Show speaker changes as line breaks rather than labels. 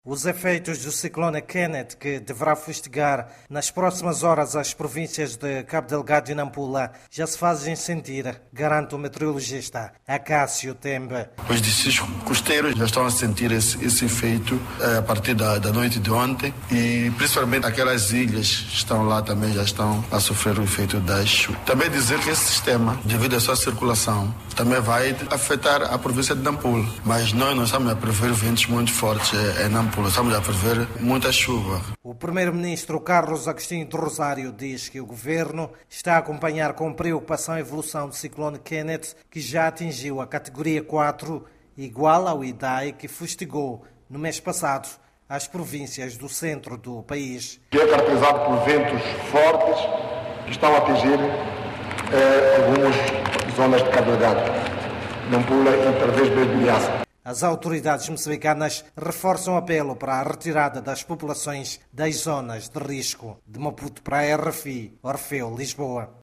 Os efeitos do ciclone Kenneth, que deverá fustigar nas próximas horas as províncias de Cabo Delgado e Nampula, já se fazem sentir, garante o meteorologista Acácio Tembe.
Os distritos costeiros já estão a sentir esse efeito a partir da noite de ontem e principalmente aquelas ilhas que estão lá também já estão a sofrer o efeito da chuva. Também dizer que esse sistema, devido à sua circulação, também vai afetar a província de Nampula, mas nós não estamos a prever ventos muito fortes em Nampula. Estamos a prever muita chuva.
O primeiro-ministro Carlos Agostinho do Rosário diz que o governo está a acompanhar com preocupação a evolução do ciclone Kenneth, que já atingiu a categoria 4, igual ao Idai, que fustigou no mês passado as províncias do centro do país.
Que é caracterizado por ventos fortes que estão a atingir algumas zonas de Cabo Delgado, Nampula e talvez Belbiaça.
As autoridades moçambicanas reforçam o apelo para a retirada das populações das zonas de risco. De Maputo para a RFI, Orfeu, Lisboa.